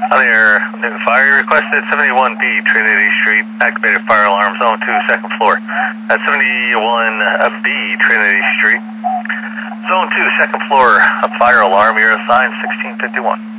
On air, Newton Fire requested 71B Trinity Street, activated fire alarm, zone 2, second floor. At 71B Trinity Street, zone 2, second floor, a fire alarm, you're assigned 1651.